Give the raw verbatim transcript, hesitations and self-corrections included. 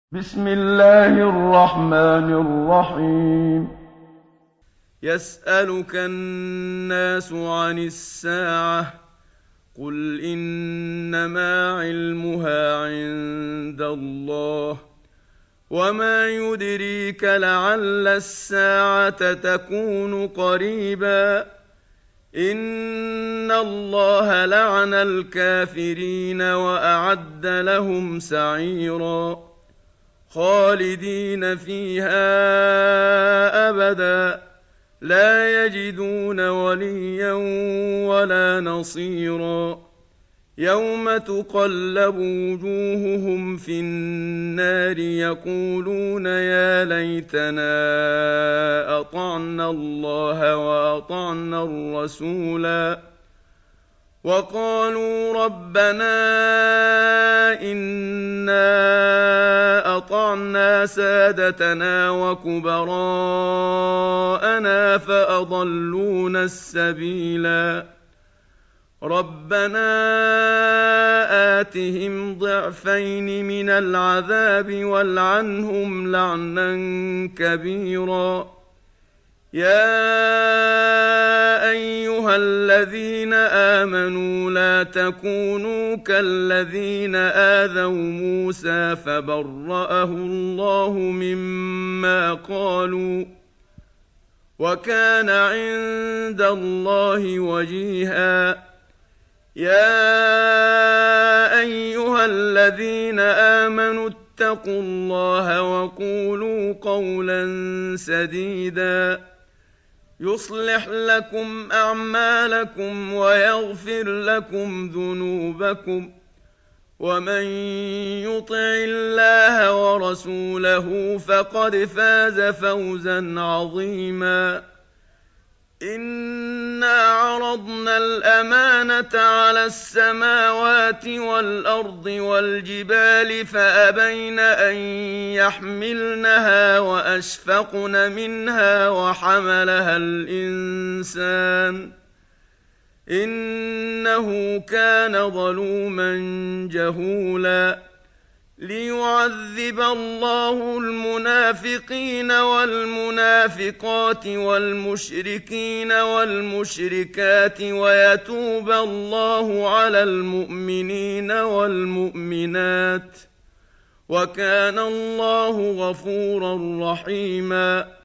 بسم الله الرحمن الرحيم. يسألك الناس عن الساعة، قل إنما علمها عند الله، وما يدريك لعل الساعة تكون قريبا. إن الله لعن الكافرين وأعد لهم سعيرا، خالدين فيها أبدا، لا يجدون وليا ولا نصيرا. يوم تقلب وجوههم في النار يقولون يا ليتنا أطعنا الله وأطعنا الرسولا، وقالوا ربنا إنا أطعنا سادتنا وكبراءنا فأضلونا السبيلا. ربنا آتهم ضعفين من العذاب والعنهم لعنا كبيرا. يا أيها الذين آمنوا لا تكونوا كالذين آذوا موسى فبرأه الله مما قالوا، وكان عند الله وجيها. يا أيها الذين آمنوا اتقوا الله وقولوا قولا سديدا يصلح لكم أعمالكم ويغفر لكم ذنوبكم، ومن يطع الله ورسوله فقد فاز فوزا عظيما. إنا عرضنا الأمانة على السماوات والأرض والجبال فأبين أن يحملنها وأشفقن منها وحملها الإنسان إنه كان ظلوما جهولا. ليعذب الله المنافقين والمنافقات والمشركين والمشركات ويتوب الله على المؤمنين والمؤمنات، وكان الله غفورا رحيما.